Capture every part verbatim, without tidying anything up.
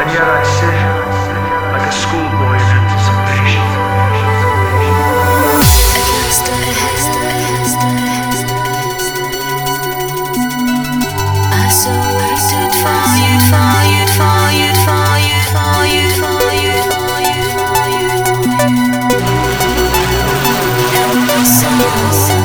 And yet I sit like a schoolboy in anticipation. I so waited for you, for you, for you, for you, for you, for you, for you, for you. And my soul.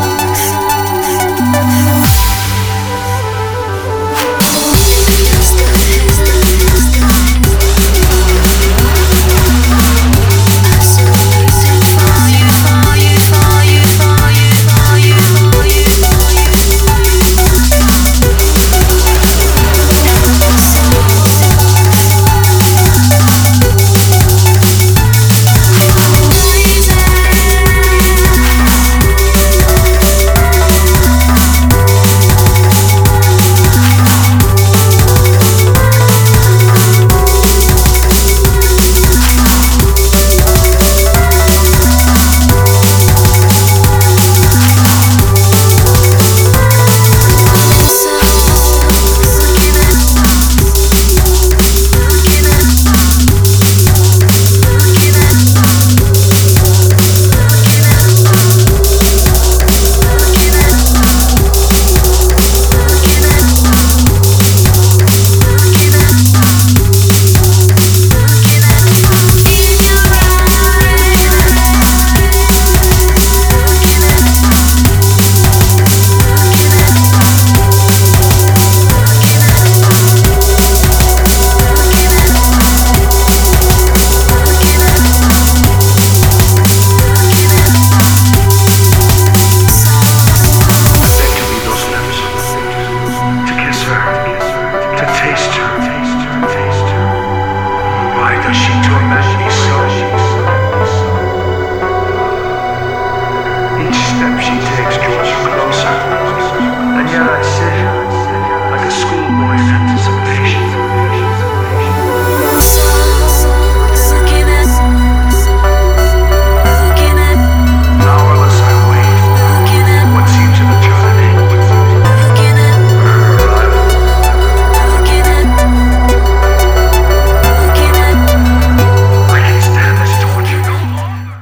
And yet I sit like a schoolboy in anticipation.